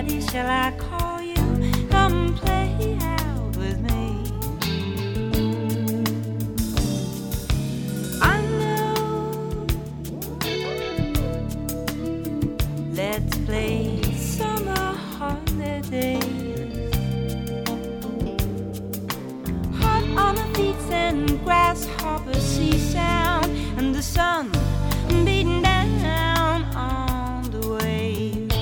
Daddy, shall I call you? Come play out with me. I know. Let's play summer holidays. Hot on our feet and grasshopper sea sound, and the sun beating down on the waves.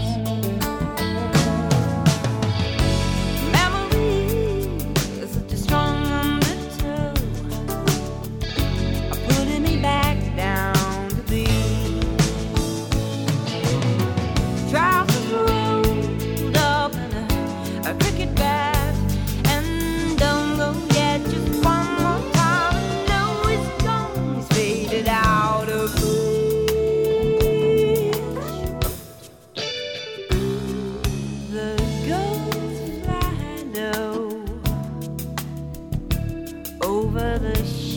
Memories, such a strong undertow, are pulling me back down to be. Trousers rolled up in a cricket bat, and don't go yet, just one more time. I know it's gone, it's faded out of reach. The ghosts fly low over the